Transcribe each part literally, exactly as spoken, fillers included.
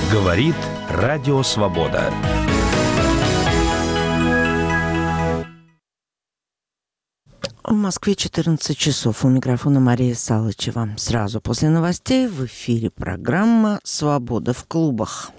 Говорит Радио Свобода. В Москве четырнадцать часов. У микрофона Мария Салычева. Сразу после новостей в эфире программа «Свобода в клубах».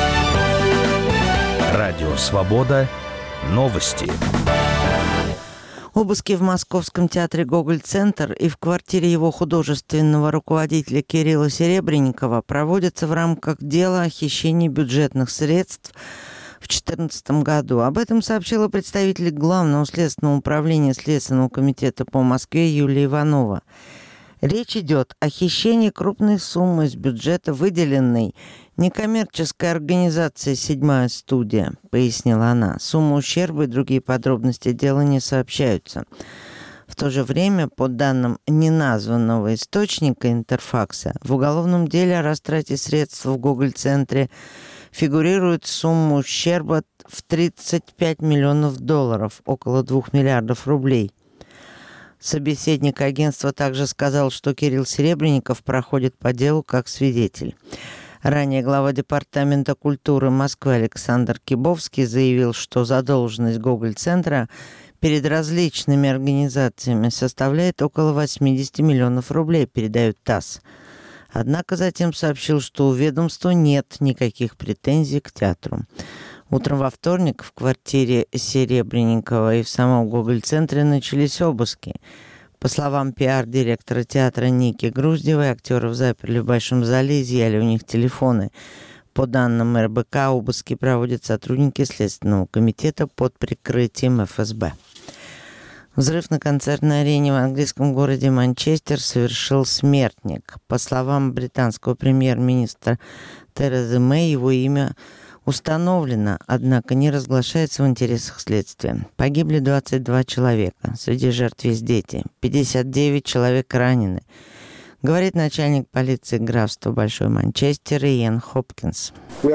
Радио Свобода. Новости. Обыски в Московском театре «Гоголь-центр» и в квартире его художественного руководителя Кирилла Серебренникова проводятся в рамках дела о хищении бюджетных средств в две тысячи четырнадцатом году. Об этом сообщила представитель Главного следственного управления Следственного комитета по Москве Юлия Иванова. Речь идет о хищении крупной суммы из бюджета, выделенной некоммерческой организацией «Седьмая студия», пояснила она. Сумма ущерба и другие подробности дела не сообщаются. В то же время, по данным неназванного источника Интерфакса, в уголовном деле о растрате средств в Гоголь-центре фигурирует сумма ущерба в тридцать пять миллионов долларов, около двух миллиардов рублей. Собеседник агентства также сказал, что Кирилл Серебренников проходит по делу как свидетель. Ранее глава Департамента культуры Москвы Александр Кибовский заявил, что задолженность Гоголь-центра перед различными организациями составляет около восемьдесят миллионов рублей, передает ТАСС. Однако затем сообщил, что у ведомства нет никаких претензий к театру. Утром во вторник в квартире Серебренникова и в самом Гоголь-центре начались обыски. По словам пиар-директора театра Ники Груздевой, актеров заперли в Большом зале и изъяли у них телефоны. По данным эр бэ ка, обыски проводят сотрудники Следственного комитета под прикрытием эф эс бэ. Взрыв на концертной арене в английском городе Манчестер совершил смертник. По словам британского премьер-министра Терезы Мэй, его имя установлено, однако не разглашается в интересах следствия. Погибли двадцать два человека. Среди жертв есть дети. пятьдесят девять человек ранены, говорит начальник полиции графства Большой Манчестер Иэн Хопкинс.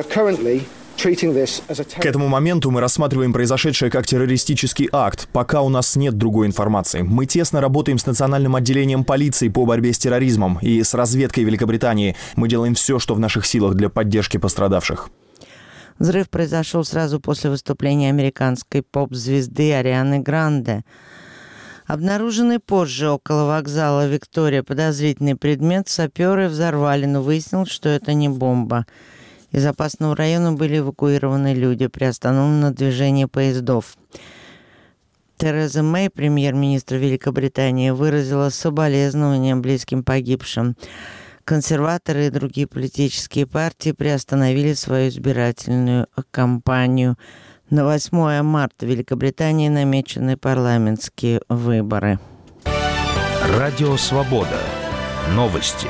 К этому моменту мы рассматриваем произошедшее как террористический акт. Пока у нас нет другой информации. Мы тесно работаем с Национальным отделением полиции по борьбе с терроризмом и с разведкой Великобритании. Мы делаем все, что в наших силах для поддержки пострадавших. Взрыв произошел сразу после выступления американской поп-звезды Арианы Гранде. Обнаруженный позже около вокзала Виктория подозрительный предмет саперы взорвали, но выяснилось, что это не бомба. Из опасного района были эвакуированы люди, приостановлено движение поездов. Тереза Мэй, премьер-министр Великобритании, выразила соболезнования близким погибшим. Консерваторы и другие политические партии приостановили свою избирательную кампанию. На восьмое марта в Великобритании намечены парламентские выборы. Радио Свобода. Новости.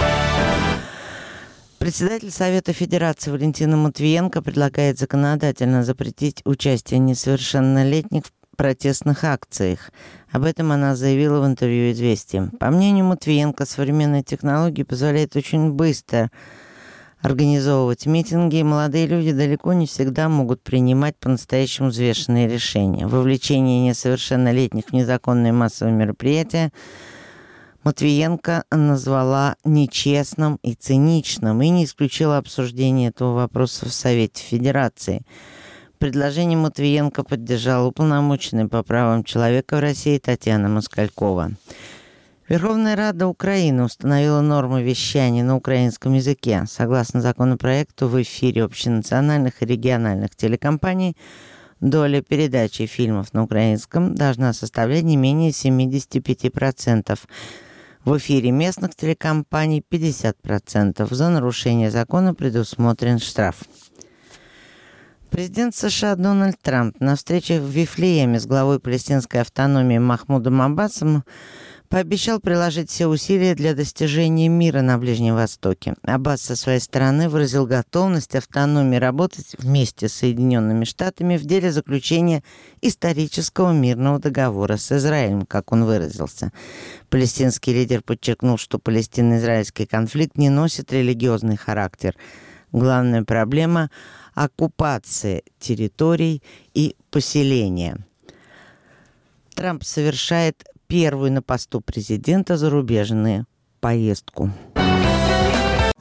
Председатель Совета Федерации Валентина Матвиенко предлагает законодательно запретить участие несовершеннолетних в протестных акциях. Об этом она заявила в интервью «Известиям». По мнению Матвиенко, современные технологии позволяют очень быстро организовывать митинги, и молодые люди далеко не всегда могут принимать по-настоящему взвешенные решения. Вовлечение несовершеннолетних в незаконные массовые мероприятия Матвиенко назвала нечестным и циничным и не исключила обсуждение этого вопроса в Совете Федерации. Предложение Матвиенко поддержала уполномоченная по правам человека в России Татьяна Москалькова. Верховная Рада Украины установила нормы вещания на украинском языке. Согласно законопроекту, в эфире общенациональных и региональных телекомпаний доля передачи фильмов на украинском должна составлять не менее семьдесят пять процентов. В эфире местных телекомпаний пятьдесят процентов. За нарушение закона предусмотрен штраф. Президент США Дональд Трамп на встрече в Вифлееме с главой палестинской автономии Махмудом Аббасом пообещал приложить все усилия для достижения мира на Ближнем Востоке. Аббас со своей стороны выразил готовность автономии работать вместе с Соединенными Штатами в деле заключения исторического мирного договора с Израилем, как он выразился. Палестинский лидер подчеркнул, что палестино-израильский конфликт не носит религиозный характер. Главная проблема – оккупация территорий и поселения. Трамп совершает первую на посту президента зарубежную поездку.